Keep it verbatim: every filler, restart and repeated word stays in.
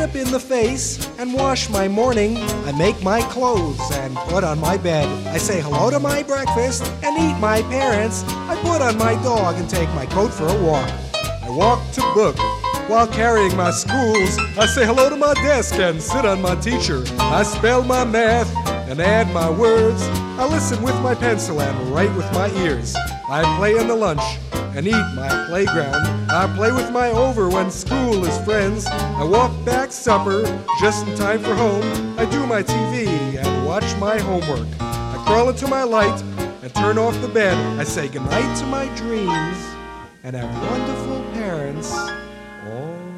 up in the face and wash my morning. I make my clothes and put on my bed. I say hello to my breakfast and eat my parents. I put on my dog and take my coat for a walk. I walk to book while carrying my schools. I say hello to my desk and sit on my teacher. I spell my math and add my words. I listen with my pencil and write with my ears. I play in the lunch and eat my playground. I play with my over when school is friends. I walk back supper just in time for home. I do my T V and watch my homework. I crawl into my light and turn off the bed. I say goodnight to my dreams and have wonderful parents all